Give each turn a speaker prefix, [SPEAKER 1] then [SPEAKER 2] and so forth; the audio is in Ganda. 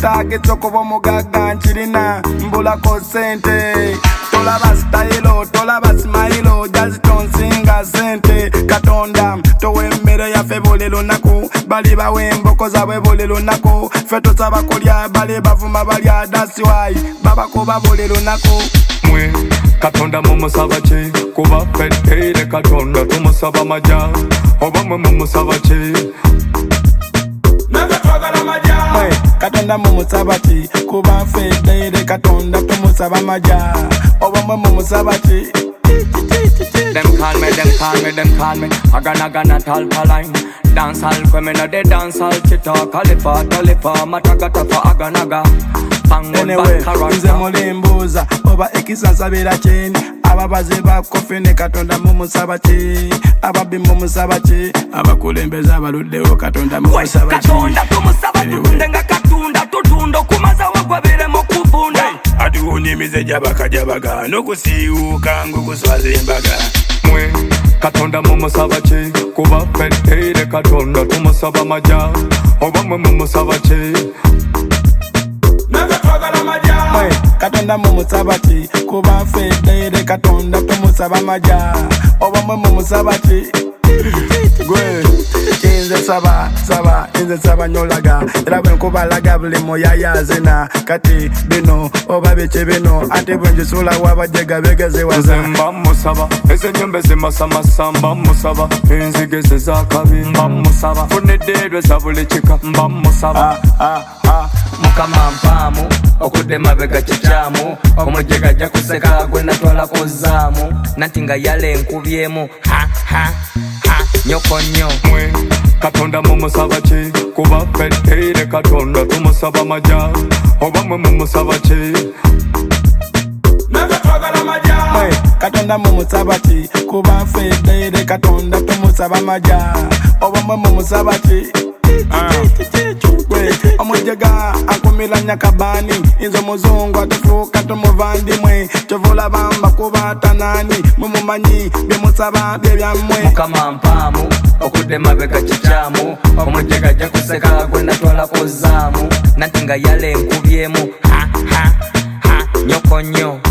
[SPEAKER 1] netagetso kuba omugaga nkirina mbulako sente tolaba style tolaba smile jazi tonsinga sente katonda towemmere yaffe buli lunaku bali bawemboko zabwe buli lunaku ffe tosaba kulya bali bavuma balya dasiwayi babakuba buli lunaku
[SPEAKER 2] mwe katonda mumusaba ki kuba feddeire katonda tumusaba maja oba mwe mumusaba ki
[SPEAKER 1] katonda mumusaba ki kuba feddeire katonda tumusaba maja oba mwe mumusaba ki
[SPEAKER 2] Them call me Agana talpaline Dance hall kwemena de dance hall chita Kalifa talifa matagata fa aganaga
[SPEAKER 1] Anyway, nze mulimbuza oba ekisansabira kyeni ababaze bakofe ne katonda mumusaba ki ababi mumusaba ki abakulembeza abaluddewo katonda mumusaba ki
[SPEAKER 2] katonda tumusaba tutundenga katunda tutundo kumaza wagwabire mu kuvunda
[SPEAKER 1] atuwunyimize jabakajabaga nokusiiwuka ngukuswaza embaga
[SPEAKER 2] mwe katonda mumusaba ki kuba feddeire katonda tumusaba maja oba mwe mumusaba ki
[SPEAKER 1] katonda mumusaba ki kuba feddeire katonda tumusaba maja oba mwe mumusaba ki gwe inze saba nyolaga era bwe nkubalaga buli muyayazina kati bino oba biki bino ate bwe njisula wabajega begezewaza
[SPEAKER 2] mba musaba ezenyumba zimasamasa mba musaba enzige zezakabi mba musaba funeddeerwe za buli kika mba musaba
[SPEAKER 3] mukama mpaamu okudde mabega kikyamu omujega ajja kuseka gwe natwala kuzaamu nanti nga yale nkubyemu nyoko nnyo
[SPEAKER 2] mwe katonda mumusaba ki kuba feddeire katonda tumusaba maja oba mwe mumusaba ki
[SPEAKER 1] katonda mumusaba ki kuba feddeire katonda tumusaba maja oba mwe mumusaba ki omujega ankumira nyakabani inze omuzungu atufuuka tumuvandimwe kyovula bamba kuba tanani mumumanyi byemusaba byebyammwe
[SPEAKER 3] mukama mpaamu okudde mabega kikyamu omujega ajja kuseka gwe natwala kuzaamu nanti nga yale nkubyemu nyoko nnyo